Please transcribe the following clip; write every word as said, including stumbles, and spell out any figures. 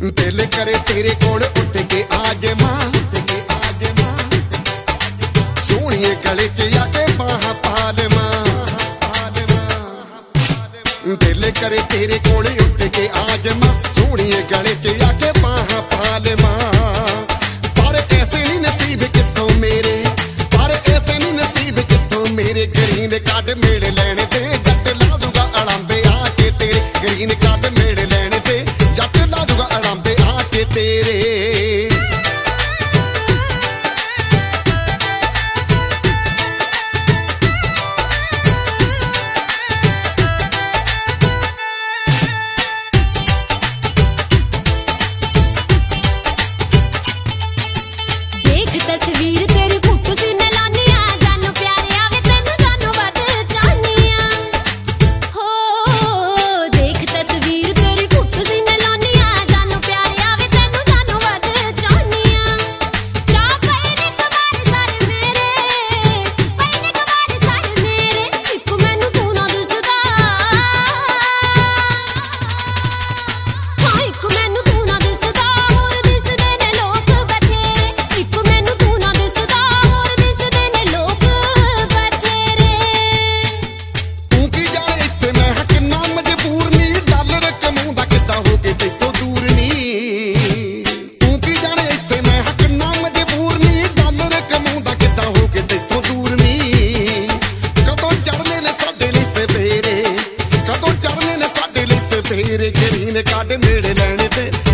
दिल करे तेरे कोल उठ के आ जावां, सोहणिए गले च आके बाहां पा लवां। दिल करे तेरे कोल उठ के आ जावां, सोहणिए गले च आके बाहां पा लवां। पर ऐसे नहीं नसीब कित्थों मेरे, पर ऐसे नहीं नसीब कित्थों मेरे। ग्रीन कार्ड मेल लैण ते जट ला दूगा अड़ांबे आके तेरे। ग्रीन कार्ड मेल लैण ते जट ला दूगा अड़ांबे आके तेरे। देख तस्वीर तेरी फोटो सी मैं लानी आ, जानो प्यारे आवे तेनू जानो वध चाहनी आ। हो देख तस्वीर तेरी फोटो सी मैं लानी आ, जानो प्यारे आवे तेनू जानो वध चाहनी आ। चा पई ने कमारे सारे मेरे, पई ने कमारे सारे मेरे। इक मैनू तू ना दिसदा, हाँ इक मैनू तू ना दिसदा, होर दिसदे ने लोक बथेरे। इक मैनू तू ना दिसदा, होर दिसदे ने लोक बथेरे। तू की जाने इत्थे मैं हां किन्ना मजबूर नी, डॉलर कमाउंदा किद्दां हो के तेतों दूर नी। तू की जाने इत्थे मैं हां किन्ना मजबूर नी, डॉलर कमाउंदा किद्दां हो के तेतों दूर नी। कदों चढ़ने ने साडे लई सवेरे, कदों चढ़ने ने साडे लई सवेरे। ग्रीन कार्ड मेल लैण ते